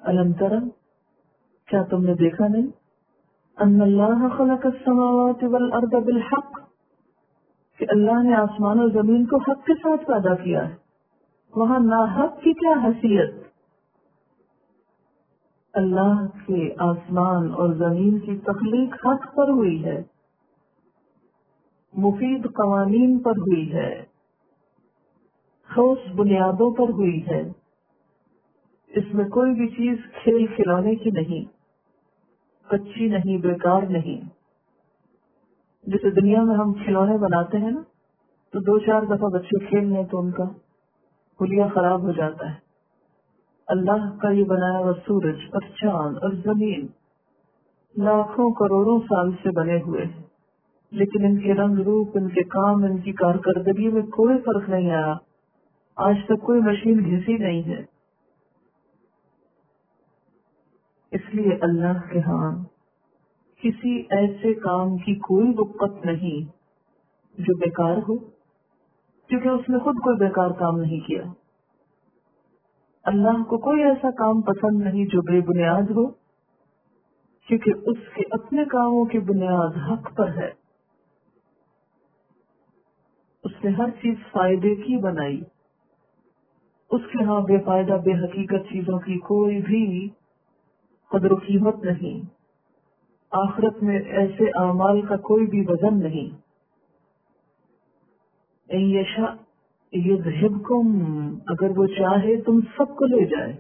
الم تر، کیا تم نے دیکھا نہیں، ان اللہ خلق السماوات والارض بالحق، کہ اللہ نے آسمان اور زمین کو حق کے ساتھ پیدا کیا ہے. وہاں ناحق کی کیا حیثیت؟ اللہ کے آسمان اور زمین کی تخلیق حق پر ہوئی ہے، مفید قوانین پر ہوئی ہے، ٹھوس بنیادوں پر ہوئی ہے. اس میں کوئی بھی چیز کھیل کھلانے کی نہیں، کچی نہیں، بیکار نہیں. جیسے دنیا میں ہم کھلونے بناتے ہیں نا، تو 2-4 دفعہ بچے کھیل لیں تو ان کا حلیہ خراب ہو جاتا ہے. اللہ کا یہ بنایا ہوا سورج اور چاند اور زمین لاکھوں کروڑوں سال سے بنے ہوئے ہیں، لیکن ان کے رنگ روپ، ان کے کام، ان کی کارکردگی میں کوئی فرق نہیں آیا. آج تک کوئی مشین گھسی نہیں ہے. اس لیے اللہ کے ہاں کسی ایسے کام کی کوئی وقت نہیں جو بیکار ہو، کیونکہ اس نے خود کوئی بیکار کام نہیں کیا. اللہ کو کوئی ایسا کام پسند نہیں جو بے بنیاد ہو، کیونکہ اس کے اپنے کاموں کی بنیاد حق پر ہے. اس نے ہر چیز فائدے کی بنائی. اس کے ہاں بے فائدہ بے حقیقت چیزوں کی کوئی بھی قدر و قیمت نہیں. آخرت میں ایسے اعمال کا کوئی بھی وزن نہیں. ان یشاء یذہبکم، اگر وہ چاہے تم سب کو لے جائے.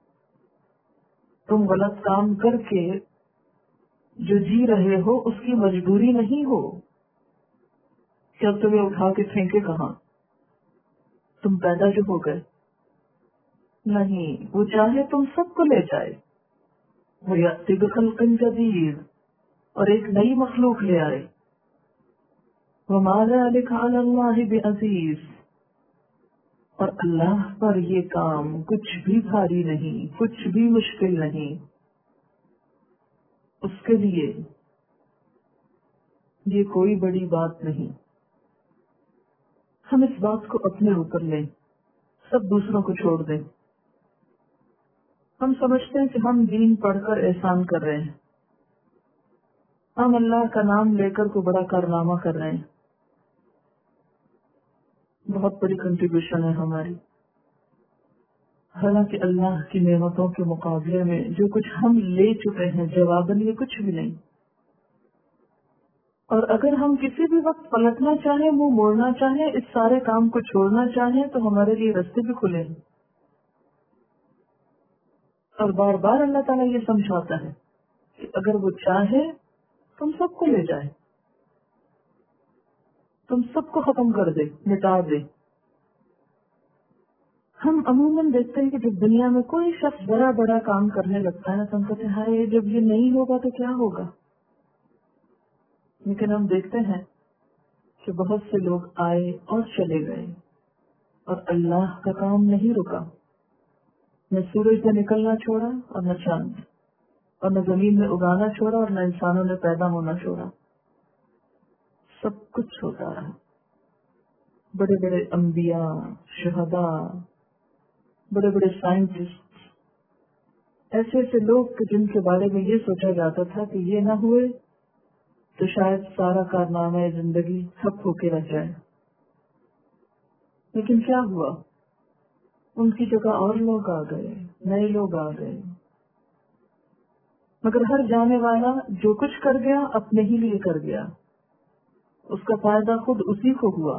تم غلط کام کر کے جو جی رہے ہو اس کی مجبوری نہیں ہو کہ اب تمہیں اٹھا کے پھینکے کہاں، تم پیدا جو ہو گئے. نہیں، وہ چاہے تم سب کو لے جائے. وہ یأتی بخلق جدید، اور ایک نئی مخلوق لے آئے. وما ذلک علی اللہ بعزیز، اور اللہ پر یہ کام کچھ بھی بھاری نہیں، کچھ بھی مشکل نہیں. اس کے لیے یہ کوئی بڑی بات نہیں. ہم اس بات کو اپنے اوپر لیں، سب دوسروں کو چھوڑ دیں. ہم سمجھتے ہیں کہ ہم دین پڑھ کر احسان کر رہے ہیں، ہم اللہ کا نام لے کر کو بڑا کارنامہ کر رہے ہیں. بہت بڑی کنٹریبیوشن ہے ہماری. حالانکہ اللہ کی نعمتوں کے مقابلے میں جو کچھ ہم لے چکے ہیں جواباً یہ کچھ بھی نہیں. اور اگر ہم کسی بھی وقت پلٹنا چاہیں، منہ موڑنا چاہیں، اس سارے کام کو چھوڑنا چاہیں تو ہمارے لیے راستے بھی کھلے ہیں. اور بار بار اللہ تعالیٰ یہ سمجھاتا ہے کہ اگر وہ چاہے تم سب کو لے جائے، تم سب کو ختم کر دے، مٹا دے. ہم عموماً دیکھتے ہیں کہ جب دنیا میں کوئی شخص بڑا بڑا کام کرنے لگتا ہے تو ہم کہتے ہیں ہائے جب یہ نہیں ہوگا تو کیا ہوگا. لیکن ہم دیکھتے ہیں کہ بہت سے لوگ آئے اور چلے گئے اور اللہ کا کام نہیں رکا. نہ سورج نے نکلنا چھوڑا اور نہ چاند، اور نہ زمین میں اگانا چھوڑا اور نہ انسانوں نے پیدا ہونا چھوڑا. سب کچھ ہوتا رہا. بڑے بڑے انبیاء، شہداء، بڑے بڑے سائنٹسٹ، ایسے ایسے لوگ کہ جن کے بارے میں یہ سوچا جاتا تھا کہ یہ نہ ہوئے تو شاید سارا کارنامہ زندگی ٹھپ ہو کے رہ جائے. لیکن کیا ہوا؟ ان کی جگہ اور لوگ آ گئے، نئے لوگ آ گئے. مگر ہر جانے والا جو کچھ کر گیا اپنے ہی لیے کر گیا، اس کا فائدہ خود اسی کو ہوا.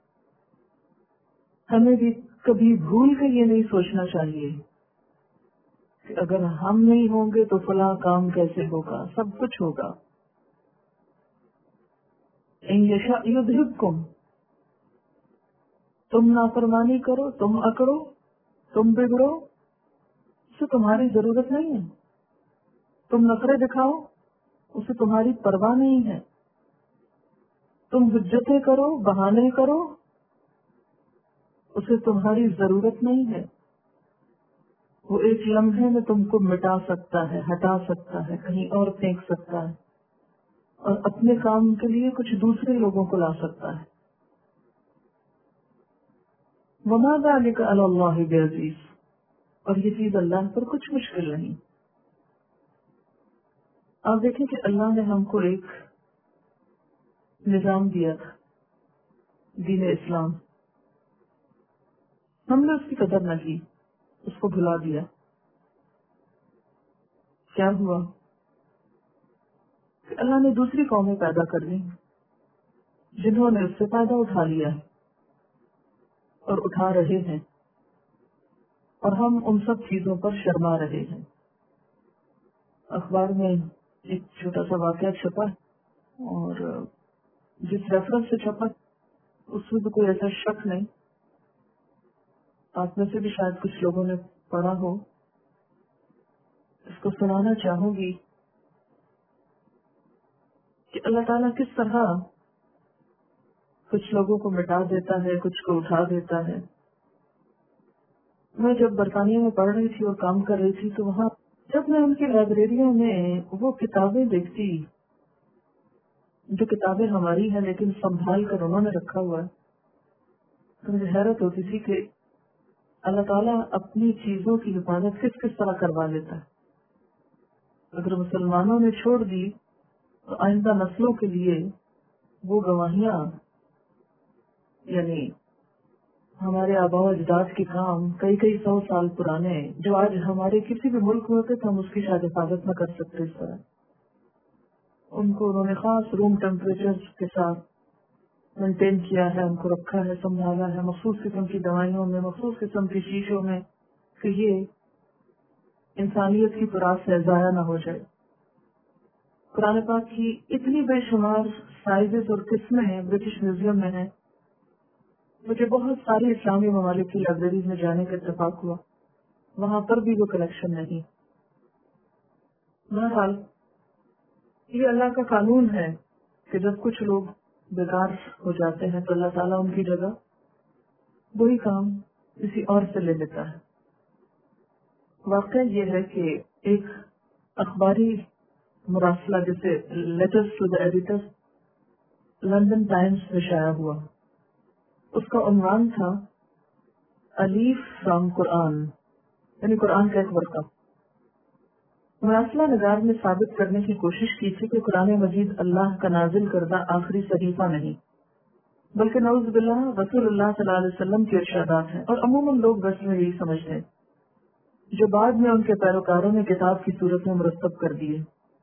ہمیں بھی کبھی بھول کے یہ نہیں سوچنا چاہیے کہ اگر ہم نہیں ہوں گے تو فلاں کام کیسے ہوگا. سب کچھ ہوگا. ان یشاء یذہبکم، تم نافرمانی کرو، تم اکڑو، تم بگڑو، اسے تمہاری ضرورت نہیں ہے. تم نخرے دکھاؤ، اسے تمہاری پرواہ نہیں ہے. تم حجتیں کرو، بہانے کرو، اسے تمہاری ضرورت نہیں ہے. وہ ایک لمحے میں تم کو مٹا سکتا ہے، ہٹا سکتا ہے، کہیں اور پھینک سکتا ہے، اور اپنے کام کے لیے کچھ دوسرے لوگوں کو لا سکتا ہے. وما ذلک علی اللہ بعزیز، اور یہ چیز اللہ پر کچھ مشکل نہیں. آپ دیکھیں کہ اللہ نے ہم کو ایک نظام دیا تھا، دین اسلام. ہم نے اس کی قدر نہ کی، اس کو بھلا دیا. کیا ہوا کہ اللہ نے دوسری قومیں پیدا کر دی جنہوں نے اس سے فائدہ اٹھا لیا ہے اور اٹھا رہے ہیں، اور ہم ان سب چیزوں پر شرما رہے ہیں. اخبار میں ایک چھوٹا سا واقعہ چھپا اور جس ریفرنس سے چھپا اس میں تو کوئی ایسا شک نہیں، آپ میں سے بھی شاید کچھ لوگوں نے پڑھا ہو. اس کو سنانا چاہوں گی کہ اللہ تعالیٰ کس طرح کچھ لوگوں کو مٹا دیتا ہے، کچھ کو اٹھا دیتا ہے. میں جب برطانیہ میں پڑھ رہی تھی اور کام کر رہی تھی تو وہاں جب میں ان کی لائبریریوں میں وہ کتابیں دیکھتی جو کتابیں ہماری ہیں لیکن سنبھال کر انہوں نے رکھا ہوا ہے، تو مجھے حیرت ہوتی تھی کہ اللہ تعالیٰ اپنی چیزوں کی حفاظت کس کس طرح کروا لیتا ہے. اگر مسلمانوں نے چھوڑ دی تو آئندہ نسلوں کے لیے وہ گواہیاں، یعنی ہمارے آباء و اجداد کے کام کئی کئی 100 سال پرانے جو آج ہمارے کسی بھی ملک میں ہوتے تو ہم اس کی شاید حفاظت نہ کر سکتے. اس طرح ان کو انہوں نے خاص روم ٹیمپریچر کے ساتھ مینٹین کیا ہے، ان کو رکھا ہے، سنبھالا ہے، مخصوص قسم کی دوائیوں میں، مخصوص قسم کی شیشوں میں، کہ یہ انسانیت کی تراث سے ضائع نہ ہو جائے. قرآن پاک کی اتنی بے شمار سائزز اور قسمیں برٹش میوزیم میں ہیں. مجھے بہت ساری اسلامی ممالک کی لائبریریز میں جانے کا اتفاق ہوا، وہاں پر بھی وہ کلیکشن نہیں. بہرحال یہ اللہ کا قانون ہے کہ جب کچھ لوگ بیکار ہو جاتے ہیں تو اللہ تعالیٰ ان کی جگہ وہی کام کسی اور سے لے لیتا ہے. واقعہ یہ ہے کہ ایک اخباری مراسلہ جسے letters to the editor London Times میں شائع ہوا. اس کا عنوان تھا الیف فرام قرآن، یعنی قرآن کا ایک ورقہ. مراسلہ نگار نے ثابت کرنے کی کوشش کی تھی کہ قرآن مجید اللہ کا نازل کردہ آخری صحیفہ نہیں بلکہ نعوذ باللہ رسول اللہ صلی اللہ علیہ وسلم کے ارشادات ہیں، اور عموماً لوگ بس میں یہی سمجھتے ہیں جو بعد میں ان کے پیروکاروں نے کتاب کی صورت میں مرتب کر دیے.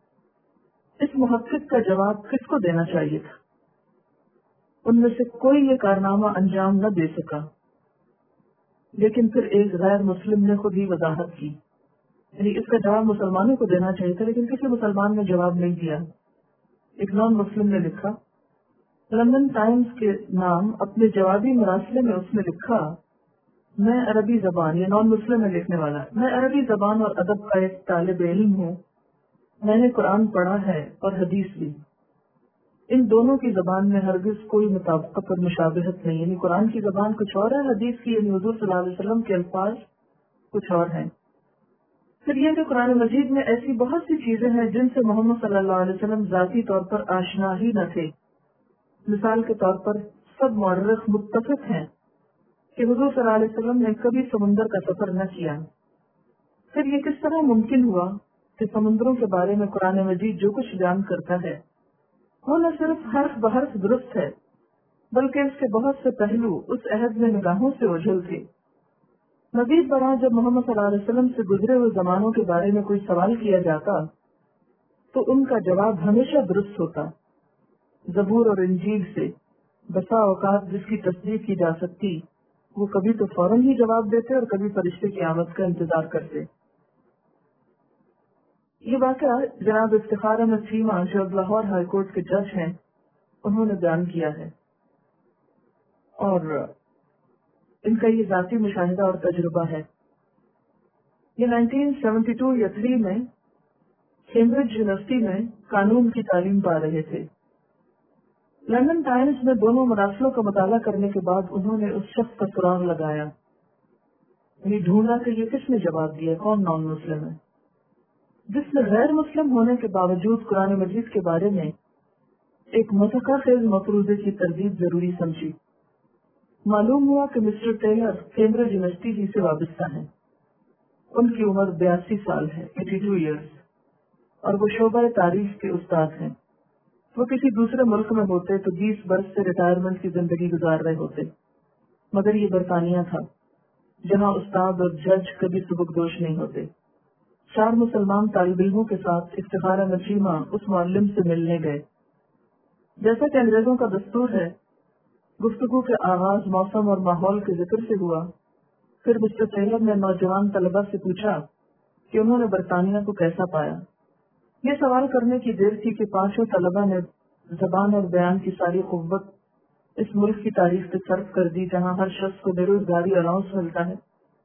اس محقق کا جواب کس کو دینا چاہیے تھا؟ ان میں سے کوئی یہ کارنامہ انجام نہ دے سکا، لیکن پھر ایک غیر مسلم نے خود ہی وضاحت کی، یعنی اس کا جواب مسلمانوں کو دینا چاہیے تھا لیکن کسی مسلمان نے جواب نہیں دیا. ایک نان مسلم نے لکھا، لندن ٹائمز کے نام اپنے جوابی مراسلے میں اس نے لکھا، میں عربی زبان، یہ نان مسلم ہے لکھنے والا، میں عربی زبان اور ادب کا ایک طالب علم ہوں. میں نے قرآن پڑھا ہے اور حدیث بھی. ان دونوں کی زبان میں ہرگز کوئی مطابقت اور مشابہت نہیں، یعنی قرآن کی زبان کچھ اور ہے، حدیث کی یعنی حضور صلی اللہ علیہ وسلم کے الفاظ کچھ اور ہیں. پھر یہ کہ قرآن مجید میں ایسی بہت سی چیزیں ہیں جن سے محمد صلی اللہ علیہ وسلم ذاتی طور پر آشنا ہی نہ تھے. مثال کے طور پر سب مورخ متفق ہیں کہ حضور صلی اللہ علیہ وسلم نے کبھی سمندر کا سفر نہ کیا. پھر یہ کس طرح ممکن ہوا کہ سمندروں کے بارے میں قرآن مجید جو کچھ بیان کرتا ہے وہ نہ صرف حرف بحرف درست ہے بلکہ اس کے بہت سے پہلو اس عہد میں نگاہوں سے اوجھل تھے. مزید برآں جب محمد صلی اللہ علیہ وسلم سے گزرے ہوئے زمانوں کے بارے میں کوئی سوال کیا جاتا تو ان کا جواب ہمیشہ درست ہوتا. زبور اور انجیل سے بسا اوقات جس کی تصدیق کی جا سکتی وہ کبھی تو فوراً ہی جواب دیتے اور کبھی فرشتے کی آمد کا انتظار کرتے. یہ واقعہ جناب افتخار احمد چیمہ جو اب لاہور ہائی کورٹ کے جج ہیں انہوں نے بیان کیا ہے، اور ان کا یہ ذاتی مشاہدہ اور تجربہ ہے. یہ 1972 یا 3 میں کیمبرج یونیورسٹی میں قانون کی تعلیم پا رہے تھے. لندن ٹائمز میں دونوں مراسلوں کا مطالعہ کرنے کے بعد انہوں نے اس شخص کا سراغ لگایا، یعنی ڈھونڈا کہ یہ کس نے جواب دیا، کون نان مسلم ہے جس نے غیر مسلم ہونے کے باوجود قرآن مجید کے بارے میں ایک مذہقہ خیز مفروضے کی تردید ضروری سمجھی. معلوم ہوا کہ مسٹر ٹیلر کیمبرج یونیورسٹی ہی سے وابستہ ہیں. ان کی عمر 82 سال ہے، 82 ایئرس، اور وہ شعبہ تاریخ کے استاد ہیں۔ وہ کسی دوسرے ملک میں ہوتے تو 20 برس سے ریٹائرمنٹ کی زندگی گزار رہے ہوتے، مگر یہ برطانیہ تھا جہاں استاد اور جج کبھی سبکدوش نہیں ہوتے۔ 4 مسلمان طالب علموں کے ساتھ افتخار نشیمہ اس معلم سے ملنے گئے۔ جیسا کہ انگریزوں کا دستور ہے، گفتگو کے آغاز موسم اور ماحول کے ذکر سے ہوا۔ پھر مسٹر ٹیلر نے نوجوان طلبہ سے پوچھا کہ انہوں نے برطانیہ کو کیسا پایا۔ یہ سوال کرنے کی دیر تھی کہ 5 طلبہ نے زبان اور بیان کی ساری قوت اس ملک کی تاریخ پہ صرف کر دی جہاں ہر شخص کو بے روزگاری الاؤنس ملتا ہے،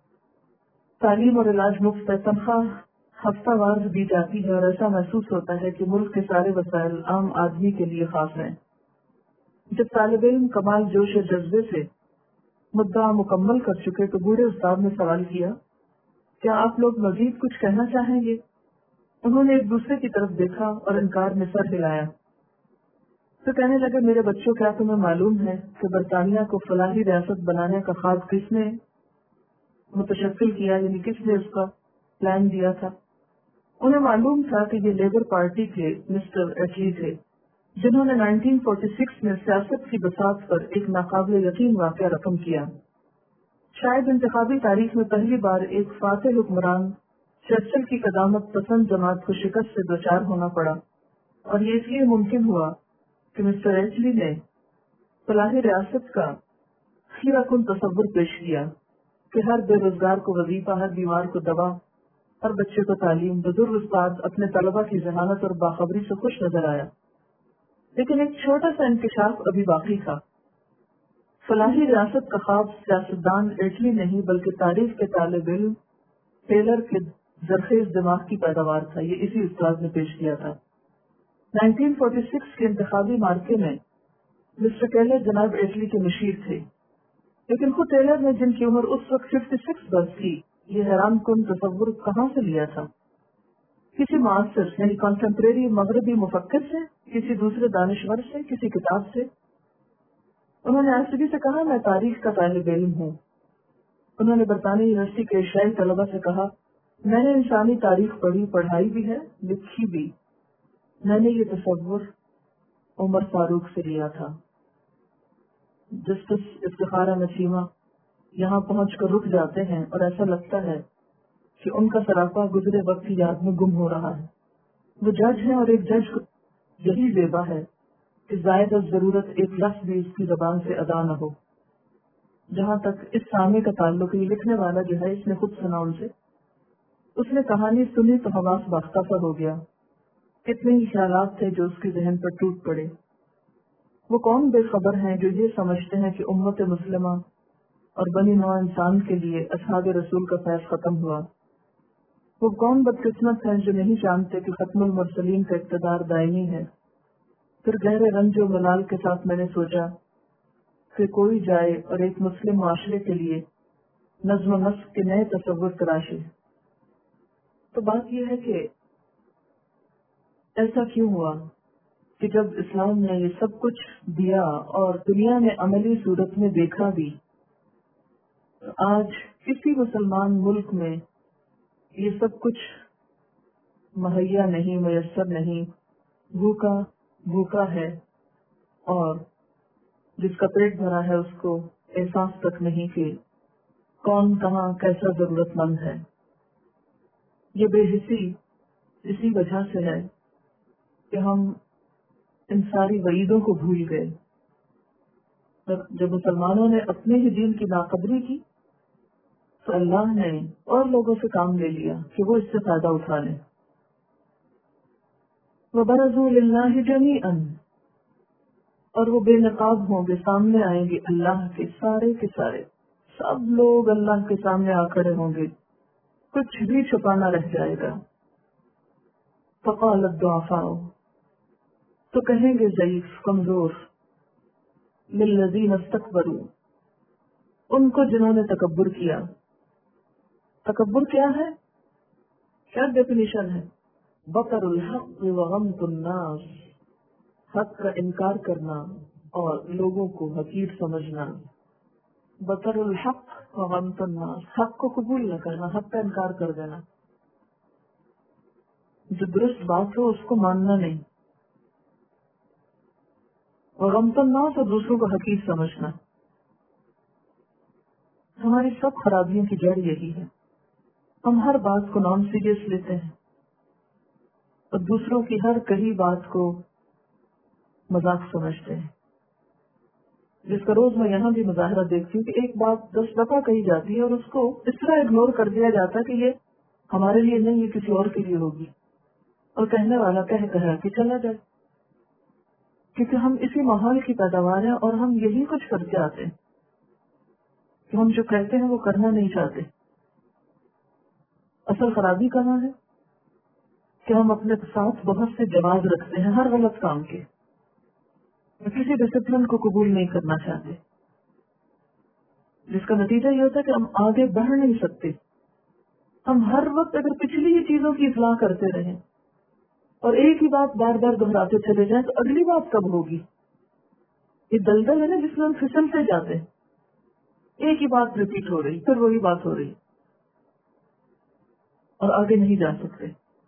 تعلیم اور علاج مفت ہے، تنخواہ ہفتہ وار دی جاتی ہے، اور ایسا محسوس ہوتا ہے کہ ملک کے سارے وسائل عام آدمی کے لیے خاص ہیں۔ جب طالب علم کمال جوش و جذبے سے مدعا مکمل کر چکے تو بوڑھے استاد نے سوال کیا، کیا آپ لوگ مزید کچھ کہنا چاہیں گے؟ انہوں نے ایک دوسرے کی طرف دیکھا اور انکار میں سر ہلایا۔ تو کہنے لگے، میرے بچوں، کیا تمہیں معلوم ہے کہ برطانیہ کو فلاحی ریاست بنانے کا خواب کس نے متشکل کیا، یعنی کس نے اس کا پلان دیا تھا؟ انہیں معلوم تھا کہ یہ لیبر پارٹی کے مسٹر ایٹلی تھے جنہوں نے 1946 میں سیاست کی بساط پر ایک ناقابل یقین واقعہ رقم کیا۔ شاید انتخابی تاریخ میں پہلی بار ایک فاتح حکمران چرچل کی قدامت پسند جماعت کو شکست سے دوچار ہونا پڑا، اور یہ اس لیے ممکن ہوا کہ مسٹر ایٹلی نے فلاحی ریاست کا خیرہ کن تصور پیش کیا کہ ہر بے روزگار کو وظیفہ، ہر بیمار کو دوا، ہر بچے کو تعلیم۔ بزرگ استاد اپنے طلبہ کی ذہانت اور باخبری سے خوش نظر آیا، لیکن ایک چھوٹا سا انکشاف ابھی باقی تھا۔ فلاحی ریاست کا خواب سیاستدان ایٹلی نہیں بلکہ تاریخ کے طالب علم ٹیلر کے زرخیز دماغ کی پیداوار تھا۔ یہ اسی استاد نے پیش کیا تھا۔ 1946 کے انتخابی مارکے میں مسٹر ٹیلر جناب ایٹلی کے مشیر تھے، لیکن خود ٹیلر نے، جن کی عمر اس وقت 56 برس تھی، یہ حیران کن تصور کہاں سے لیا تھا؟ کسی معاصر یعنی کنٹمپریری مغربی مفکر سے، کسی دوسرے دانشور سے، کسی کتاب سے؟ انہوں نے آسودگی سے کہا، میں تاریخ کا طالب علم ہوں۔ انہوں نے برطانوی یونیورسٹی کے ایشیائی طلبہ سے کہا، میں نے انسانی تاریخ پڑھی، پڑھائی بھی ہے، لکھی بھی۔ میں نے یہ تصور عمر فاروق سے لیا تھا۔ جسٹس افتخار نسیمہ یہاں پہنچ کر رک جاتے ہیں اور ایسا لگتا ہے کہ ان کا سراپا گزرے وقت کی یاد میں گم ہو رہا ہے۔ وہ جج ہیں اور ایک جج یہی زیبا ہے کہ زائد از ضرورت ایک لفظ بھی اس کی زبان سے ادا نہ ہو۔ جہاں تک اس سامنے کا تعلق، یہ لکھنے والا جو ہے، اس نے خود سنا ان سے، اس نے کہانی سنی تو حواس باختہ سا ہو گیا۔ کتنے ہی خیالات تھے جو اس کے ذہن پر ٹوٹ پڑے۔ وہ کون بے خبر ہیں جو یہ سمجھتے ہیں کہ امت مسلمہ اور بنی نوع انسان کے لیے اصحاب رسول کا فیض ختم ہوا؟ وہ کون بدقسمت ہیں جو نہیں جانتے کہ ختم المرسلین کا اقتدار دائمی ہے؟ پھر گہرے رنج و ملال کے ساتھ میں نے سوچا کہ کوئی جائے اور ایک مسلم معاشرے کے لیے نظم و نسق کے نئے تصور تراشے۔ تو بات یہ ہے کہ ایسا کیوں ہوا کہ جب اسلام نے یہ سب کچھ دیا اور دنیا نے عملی صورت میں دیکھا بھی، تو آج کسی مسلمان ملک میں یہ سب کچھ مہیا نہیں، میسر نہیں، بھوکا بھوکا ہے، اور جس کا پیٹ بھرا ہے اس کو احساس تک نہیں کہ کون کہاں کیسا ضرورت مند ہے۔ یہ بے حسی اسی وجہ سے ہے کہ ہم ان ساری وعیدوں کو بھول گئے۔ جب مسلمانوں نے اپنے ہی دین کی ناقدری کی تو اللہ نے اور لوگوں سے کام لے لیا کہ وہ اس سے فائدہ اٹھا لیں۔ وَبَرَزُوا لِلَّهِ جَمِيعًا، اور وہ بے نقاب ہوں گے، سامنے آئیں گے اللہ کے سارے، سب لوگ اللہ کے سامنے آ کھڑے ہوں گے، کچھ بھی چھپانا رہ جائے گا۔ فَقَالَ الضُّعَفَاءُ، تو کہیں گے ضعیف، کمزور، لِلَّذِينَ اسْتَكْبَرُوا، ان کو جنہوں نے تکبر کیا۔ تکبر کیا ہے؟ کیا ڈیفینیشن ہے؟ بطر الحق وغمط الناس، حق کا انکار کرنا اور لوگوں کو حقیر سمجھنا۔ بطر الحق وغمط الناس، حق کو قبول نہ کرنا، حق کا انکار کر دینا، جو درست بات ہو اس کو ماننا نہیں، وغمط الناس اور دوسروں کو حقیر سمجھنا. ہماری سب خرابیوں کی جڑ یہی ہے، ہم ہر بات کو نان سیریس لیتے ہیں اور دوسروں کی ہر کہی بات کو مذاق سمجھتے ہیں، جس کا روز میں یہاں بھی مظاہرہ دیکھتی ہوں کہ ایک بات 10 دفعہ کہی جاتی ہے اور اس کو اس طرح اگنور کر دیا جاتا ہے کہ یہ ہمارے لیے نہیں، یہ کسی اور کے لیے ہوگی، اور کہنے والا کہہ کہ چلا جائے، کیونکہ ہم اسی ماحول کی پیداوار ہیں اور ہم یہی کچھ کرتے آتے ہیں کہ ہم جو کہتے ہیں وہ کرنا نہیں چاہتے. اصل خرابی کہاں ہے کہ ہم اپنے ساتھ بہت سے جواز رکھتے ہیں ہر غلط کام کے، کسی ڈسپلن کو قبول نہیں کرنا چاہتے، جس کا نتیجہ یہ ہوتا ہے کہ ہم آگے بڑھ نہیں سکتے. ہم ہر وقت اگر پچھلی ہی چیزوں کی اصلاح کرتے رہیں اور ایک ہی بات بار بار دہراتے چلے جائیں تو اگلی بات کب ہوگی؟ یہ دلدل ہے نا جس میں ہم پھسلتے جاتے ہیں، ایک ہی بات ریپیٹ ہو رہی، پھر وہی بات ہو رہی اور آگے نہیں جا سکتے.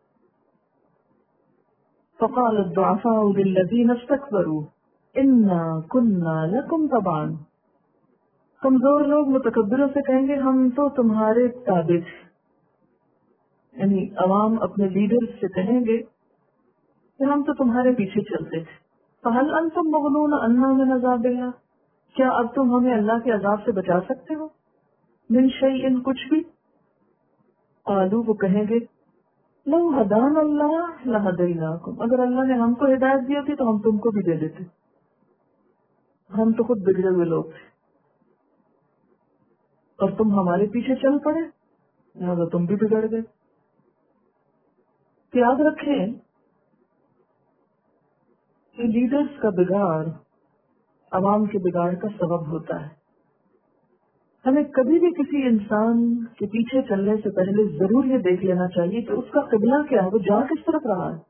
فقال الضعفاء للذین استكبروا انا كنا لكم تبعا. کمزور لوگ متکبروں سے کہیں گے ہم تو تمہارے تابع تھے، یعنی عوام اپنے لیڈر سے کہیں گے کہ ہم تو تمہارے پیچھے چلتے تھے. فهل انتم مغنون عنا من عذاب اللہ، کیا اب تم ہمیں اللہ کے عذاب سے بچا سکتے ہو؟ من شیء، کچھ بھی. قالوا، وہ کہیں گے لو ہدانا اللہ لہدیناکم، اگر اللہ نے ہم کو ہدایت دی ہوتی تو ہم تم کو بھی دے دیتے، ہم تو خود بگڑے ہوئے لوگ تھے اور تم ہمارے پیچھے چل پڑے لہذا تم بھی بگڑ گئے. یاد رکھیں کہ لیڈرز کا بگاڑ عوام کے بگاڑ کا سبب ہوتا ہے. ہمیں کبھی بھی کسی انسان کے پیچھے چلنے سے پہلے ضرور یہ دیکھ لینا چاہیے کہ اس کا قبلہ کیا ہے، وہ جا کس طرف رہا ہے.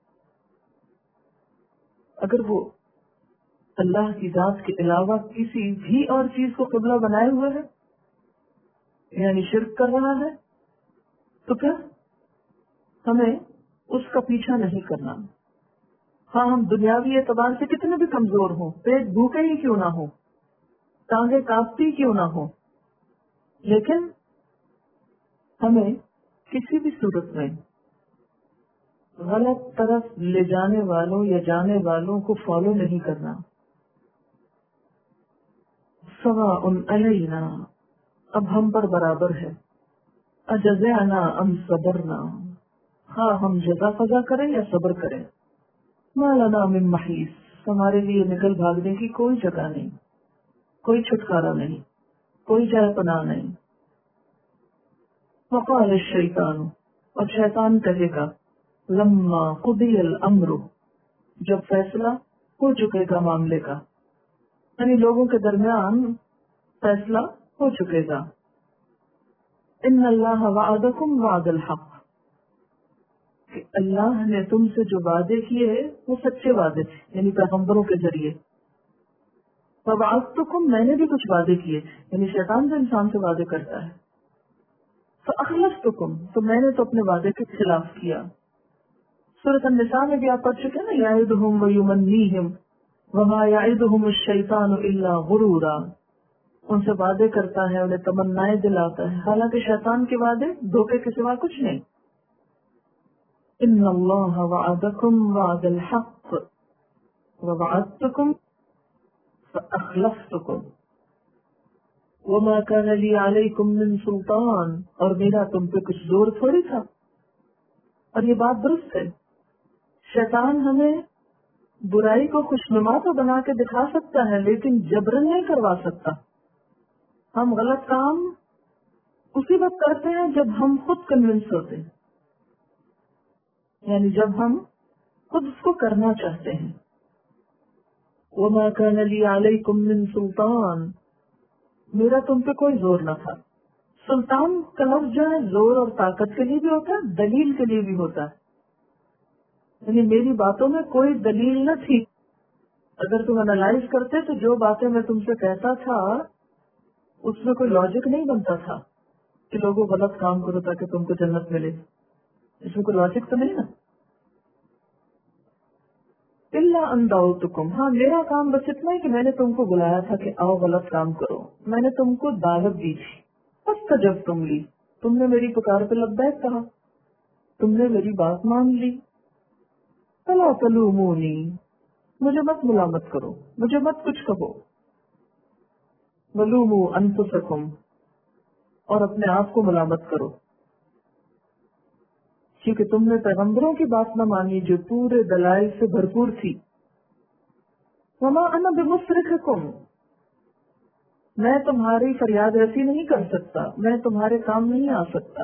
اگر وہ اللہ کی ذات کے علاوہ کسی بھی اور چیز کو قبلہ بنائے ہوئے ہے، یعنی شرک کر رہا ہے، تو پھر ہمیں اس کا پیچھا نہیں کرنا. ہاں ہم دنیاوی اعتبار سے کتنے بھی کمزور ہوں، پیٹ بھوکے ہی کیوں نہ ہو، ٹانگیں کانپتی کیوں نہ ہو، لیکن ہمیں کسی بھی صورت میں غلط طرف لے جانے والوں یا جانے والوں کو فالو نہیں کرنا. سواء علینا، اب ہم پر برابر ہے، اجزعنا ام صبرنا، ہاں ہم جزا فضا کریں یا صبر کریں. ما لنا من محیص، ہمارے لیے نکل بھاگنے کی کوئی جگہ نہیں، کوئی چھٹکارا نہیں، کوئی جائے پناہ نہیں. وقال الشیطان، اور شیطان کہے گا لما قضی الامر، جب فیصلہ ہو چکے گا معاملے کا، یعنی لوگوں کے درمیان فیصلہ ہو چکے گا. ان اللہ وعدکم وعد الحق، کہ اللہ نے تم سے جو وعدے کیے وہ سچے وعدے تھے، یعنی پیغمبروں کے ذریعے. فوعدتکم، میں نے بھی کچھ وعدے کیے، یعنی شیطان جو انسان سے وعدے کرتا ہے. فاخلفتکم، تو میں نے تو اپنے وعدے کے خلاف کیا. سورۃ النساء میں بھی آپ پڑھ چکے نا، یعدہم ویمنیہم وما یعدہم الشیطان الا غرورا، ان سے وعدے کرتا ہے، انہیں تمنائیں دلاتا ہے، حالانکہ شیطان کے وعدے دھوکے کے سوا کچھ نہیں. ان اللہ وعدکم وعد الحق ووعدتکم فاخلفتکم وما كان لي علیکم من سلطان، اور میرا تم پہ کچھ زور تھوڑی تھا. اور یہ بات درست ہے، شیطان ہمیں برائی کو خوشنما تو بنا کے دکھا سکتا ہے لیکن جبرن نہیں کروا سکتا. ہم غلط کام اسی وقت کرتے ہیں جب ہم خود کنونس ہوتے ہیں، یعنی جب ہم خود اس کو کرنا چاہتے ہیں. وما كان لي علیکم من سلطان، میرا تم پہ کوئی زور نہ تھا. سلطان کا لفظ جو ہے زور اور طاقت کے لیے بھی ہوتا ہے، دلیل کے لیے بھی ہوتا ہے، یعنی میری باتوں میں کوئی دلیل نہ تھی. اگر تم انالائز کرتے تو جو باتیں میں تم سے کہتا تھا اس میں کوئی لاجک نہیں بنتا تھا کہ لوگوں غلط کام کرو تاکہ تم کو جنت ملے. اس میں کوئی لاجک تو نہیں نا. الا ان دعوتکم، ہاں میرا کام بس اتنا ہے کہ میں نے تم کو بلایا تھا کہ آؤ غلط کام کرو. میں نے تم کو دعوت دی تھی، فاستجبتم لی، تم نے میری پکار پہ لبیک کہا، تم نے میری بات مان لی. فلا تلومونی، مجھے مت ملامت کرو، مجھے مت کچھ کہو. ولوموا انفسکم، اور اپنے آپ کو ملامت کرو، کیونکہ تم نے پیغمبروں کی بات نہ مانی جو پورے دلائل سے بھرپور تھی. وما انا بمصرخکم، میں تمہاری فریاد رسی نہیں کر سکتا، میں تمہارے کام نہیں آ سکتا.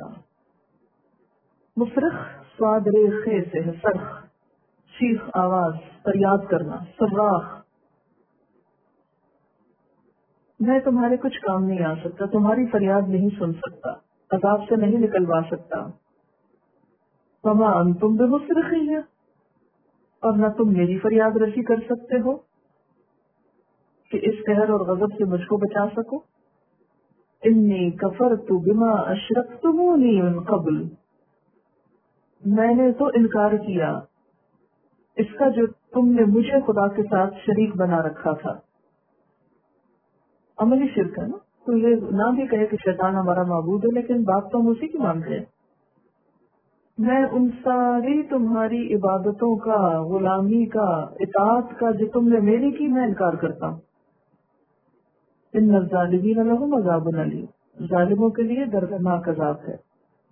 مصرخ سواد ریخے سے ہے، صرخ، چیخ آواز، فریاد کرنا، صراخ. میں تمہارے کچھ کام نہیں آ سکتا، تمہاری فریاد نہیں سن سکتا، عذاب سے نہیں نکلوا سکتا. وما انتم بمصرخی، اور نہ تم میری فریاد رسی کر سکتے ہو کہ اس قہر اور غضب سے مجھ کو بچا سکو. انی کفرت بما اشرکتمونی من قبل، میں نے تو انکار کیا اس کا جو تم نے مجھے خدا کے ساتھ شریک بنا رکھا تھا. عملی شرک ہے نا. تو یہ نہ بھی کہے کہ شیطان ہمارا معبود ہے، لیکن بات تو ہم اسی کی مانتے ہیں. میں ان ساری تمہاری عبادتوں کا، غلامی کا، اطاعت کا جو تم نے میری کی، میں انکار کرتا ہوں. ان الظالمین لہم عذاب علیم، ظالموں کے لیے دردناک عذاب ہے.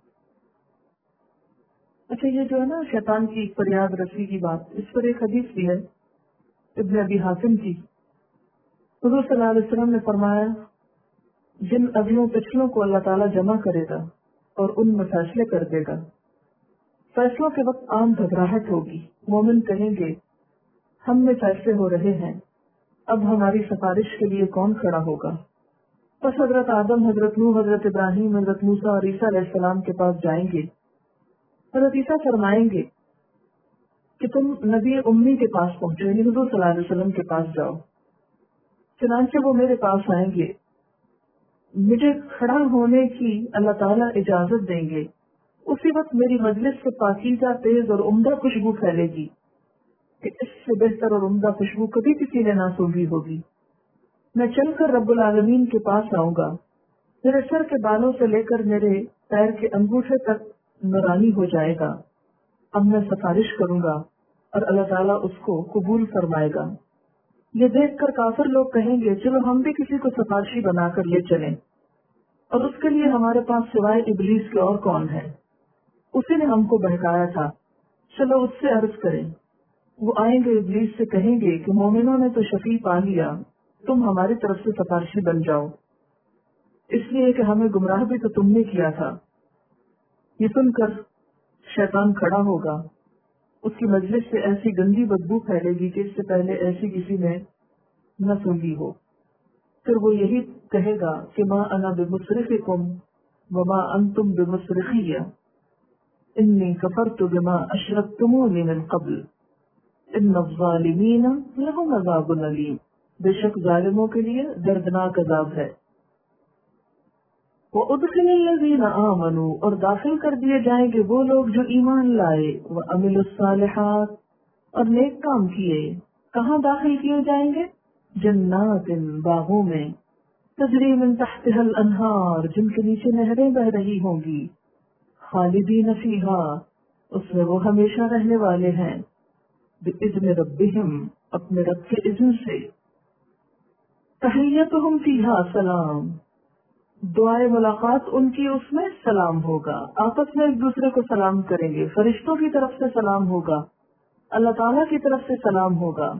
اچھا، یہ جو ہے نا شیطان کی فریاد رسی کی بات، اس پر ایک حدیث بھی ہے ابن ابی حاتم کی. حضور صلی اللہ علیہ وسلم نے فرمایا جن اگلوں پچھلوں کو اللہ تعالیٰ جمع کرے گا اور ان میں فیصلے کر دے گا، فیصلوں کے وقت عام گھبراہٹ ہوگی. مومن کہیں گے ہم میں فیصلے ہو رہے ہیں، اب ہماری سفارش کے لیے کون کھڑا ہوگا؟ بس حضرت آدم، حضرت نوح، حضرت ابراہیم، حضرت موسیٰ اور عیسیٰ علیہ السلام کے پاس جائیں گے. حضرت عیسیٰ فرمائیں گے کہ تم نبی امی کے پاس پہنچو، یعنی حضور صلی اللہ علیہ وسلم کے پاس جاؤ. چنانچہ وہ میرے پاس آئیں گے، مجھے کھڑا ہونے کی اللہ تعالیٰ اجازت دیں گے. اسی وقت میری مجلس سے پاکیزہ، تیز اور عمدہ خوشبو پھیلے گی کہ اس سے بہتر اور عمدہ خوشبو کبھی کسی نے نہ سونگھی ہوگی. میں چل کر رب العالمین کے پاس آؤں گا، میرے سر کے بالوں سے لے کر میرے پیر کے انگوٹھے تک نورانی ہو جائے گا. اب میں سفارش کروں گا اور اللہ تعالیٰ اس کو قبول فرمائے گا. یہ دیکھ کر کافر لوگ کہیں گے چلو ہم بھی کسی کو سفارشی بنا کر لے چلیں، اور اس کے لیے ہمارے پاس سوائے ابلیس کے اور کون ہے؟ اسی نے ہم کو بہکایا تھا، چلو اس سے عرض کریں. وہ آئیں گے، ابلیس سے کہیں گے کہ مومنوں نے تو شفیع پا لیا، تم ہماری طرف سے سفارشی بن جاؤ، اس لیے کہ ہمیں گمراہ بھی تو تم نے کیا تھا. یہ سن کر شیطان کھڑا ہوگا، اس کی مجلس سے ایسی گندی بدبو پھیلے گی کہ اس سے پہلے ایسی کسی نے نہ سنی ہو. پھر وہ یہی کہے گا کہ ما انا بمصرخکم وما انتم بمصرخی، انی کفرت بما اشرکتمونی من قبل ان الظالمین لہم عذاب علیم، بے شک ظالموں کے لیے دردناک عذاب ہے. وَأُدْخِلِ الَّذِينَ آمَنُوا، اور داخل کر دیے جائیں گے وہ لوگ جو ایمان لائے، وَعَمِلُوا الصَّالِحَاتِ، اور نیک کام کیے. کہاں داخل کیے جائیں گے؟ جنات، باغوں میں، تجری من تحتها الانہار، جن کے نیچے نہریں بہ رہی ہوں گی، خالدین فیہا، اس میں وہ ہمیشہ رہنے والے ہیں، بِإِذْنِ رَبِّهِمْ، اپنے رب کے اذن سے. تحیتہم فیہا سلام، دعائے ملاقات ان کی اس میں سلام ہوگا. آپس میں ایک دوسرے کو سلام کریں گے، فرشتوں کی طرف سے سلام ہوگا، اللہ تعالیٰ کی طرف سے سلام ہوگا.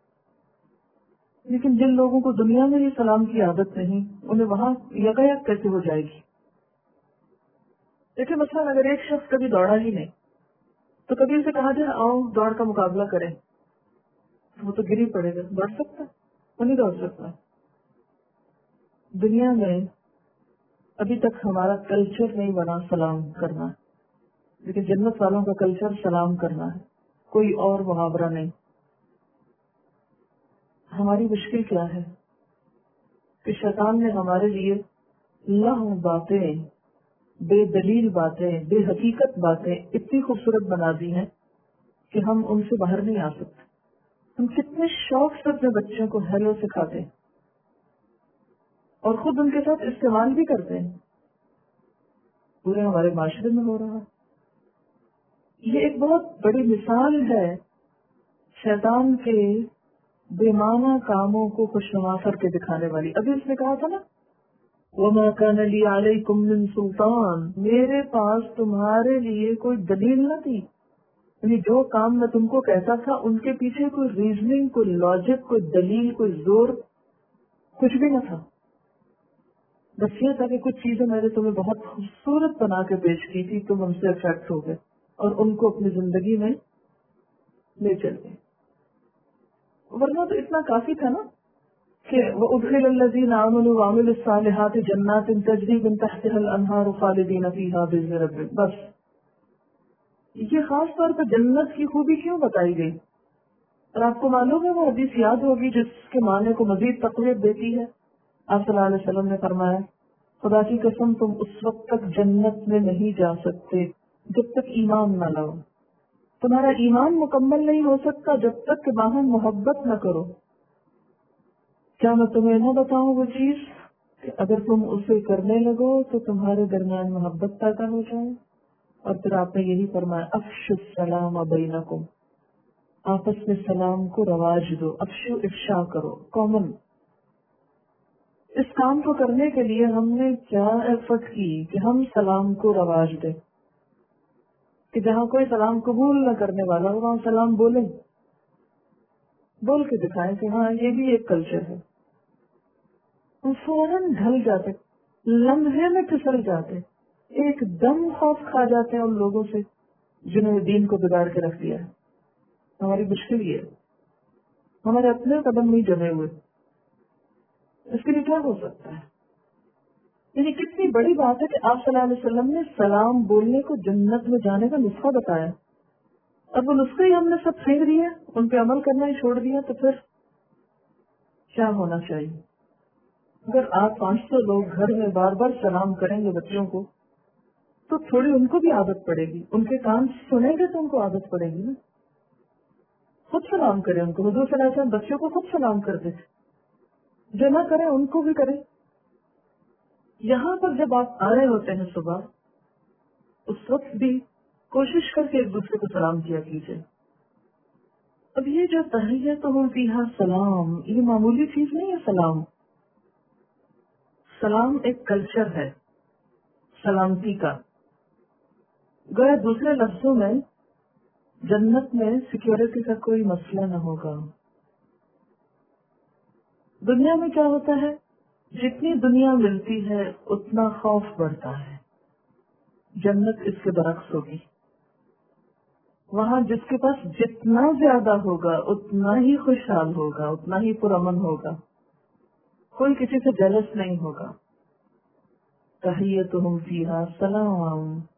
لیکن جن لوگوں کو دنیا میں ہی سلام کی عادت نہیں، انہیں وہاں یکایک کیسے ہو جائے گی؟ دیکھیں مثلاً اگر ایک شخص کبھی دوڑا ہی نہیں تو کبھی اسے کہا جائے آؤ دوڑ کا مقابلہ کریں، وہ تو گر ہی پڑے گا. دوڑ سکتا؟ وہ نہیں دوڑ سکتا. دنیا میں ابھی تک ہمارا کلچر نہیں بنا سلام کرنا، لیکن جنت والوں کا کلچر سلام کرنا ہے، کوئی اور محاورہ نہیں. ہماری مشکل کیا ہے کہ شیطان نے ہمارے لیے لغو باتیں، بے دلیل باتیں، بے حقیقت باتیں اتنی خوبصورت بنا دی ہیں کہ ہم ان سے باہر نہیں آ سکتے. ہم کتنے شوق سے اپنے بچوں کو ہیلو سکھاتے ہیں اور خود ان کے ساتھ استعمال بھی کرتے ہیں. پورے ہمارے معاشرے میں ہو رہا ہے. یہ ایک بہت بڑی مثال ہے شیطان کے بے معنی کاموں کو خوشنما کر کے دکھانے والی. ابھی اس نے کہا تھا نا وَمَا كَانَ لِي عَلَيْكُمْ مِنْ سُلْطَانٍ، میرے پاس تمہارے لیے کوئی دلیل نہ تھی. یعنی جو کام میں تم کو کہتا تھا ان کے پیچھے کوئی ریزننگ، کوئی لاجک، کوئی دلیل، کوئی زور کچھ بھی نہ تھا. بس یہ تھا کہ کچھ چیزیں میں نے تمہیں بہت خوبصورت بنا کے پیش کی تھی، تم ان سے افیکٹ ہو گئے اور ان کو اپنی زندگی میں لے چل گئے. ورنہ تو اتنا کافی تھا نا کہ وَأُدْخِلَ الَّذِينَ آمَنُوا وَعَمِلُوا الصَّالِحَاتِ جَنَّاتٍ تَجْرِي مِن تَحْتِهَا الْأَنْهَارُ خَالِدِينَ فِيهَا بِإِذْنِ رَبِّهِمْ. بس یہ خاص طور پہ جنت کی خوبی کیوں بتائی گئی؟ اور آپ کو معلوم ہے وہ حدیث یاد ہوگی جس کے معنی کو مزید تقویت دیتی ہے. آپ صلی اللہ علیہ وسلم نے فرمایا خدا کی قسم تم اس وقت تک جنت میں نہیں جا سکتے جب تک ایمان نہ لاؤ. تمہارا ایمان مکمل نہیں ہو سکتا جب تک کہ باہم محبت نہ کرو. کیا میں تمہیں نہ بتاؤں وہ چیز کہ اگر تم اسے کرنے لگو تو تمہارے درمیان محبت پیدا ہو جائے. اور پھر آپ نے یہی فرمایا افشوا السلام بینکم، آپس میں سلام کو رواج دو. افشو افشا کرو، کامن. اس کام کو کرنے کے لیے ہم نے کیا ایفرٹ کی کہ ہم سلام کو رواج دیں کہ جہاں کوئی سلام قبول نہ کرنے والا ہو وہاں سلام بولیں، بول کے دکھائیں کہ ہاں یہ بھی ایک کلچر ہے. ہم فوراً ڈھل جاتے، لمحے میں پھسل جاتے، ایک دم خوف کھا جاتے ہیں ان لوگوں سے جنہوں نے دین کو بگاڑ کے رکھ دیا ہے. ہماری مشکل یہ ہے ہمارے اپنے قدم نہیں جمے ہوئے. اس کے لیے کیا ہو سکتا ہے؟ یعنی کتنی بڑی بات ہے کہ آپ صلی اللہ علیہ وسلم نے سلام بولنے کو جنت میں جانے کا نسخہ بتایا، اب وہ نسخے ہی ہم نے سب پھینک دیا، ان پہ عمل کرنا ہی چھوڑ دیا. تو پھر کیا ہونا چاہیے؟ اگر آپ 500 لوگ گھر میں بار بار سلام کریں گے بچوں کو تو تھوڑی ان کو بھی عادت پڑے گی. ان کے کان سنیں گے تو ان کو عادت پڑے گی نا. خود سلام کریں ان کو. حضور صلی اللہ علیہ وسلم بچوں کو خود سلام کرتے تھے، جو نہ کریں ان کو بھی کریں. یہاں پر جب آپ آ رہے ہوتے ہیں صبح، اس وقت بھی کوشش کر کے ایک دوسرے کو سلام کیا کیجیے. اب یہ جو تحیتہم فیہا سلام، یہ معمولی چیز نہیں ہے. سلام ایک کلچر ہے سلامتی کا. گویا دوسرے لفظوں میں جنت میں سیکیورٹی کا کوئی مسئلہ نہ ہوگا. دنیا میں کیا ہوتا ہے، جتنی دنیا ملتی ہے اتنا خوف بڑھتا ہے. جنت اس کے برعکس ہوگی. وہاں جس کے پاس جتنا زیادہ ہوگا اتنا ہی خوشحال ہوگا، اتنا ہی پرامن ہوگا، کوئی کسی سے جلس نہیں ہوگا. تحیتہم فیہا سلام.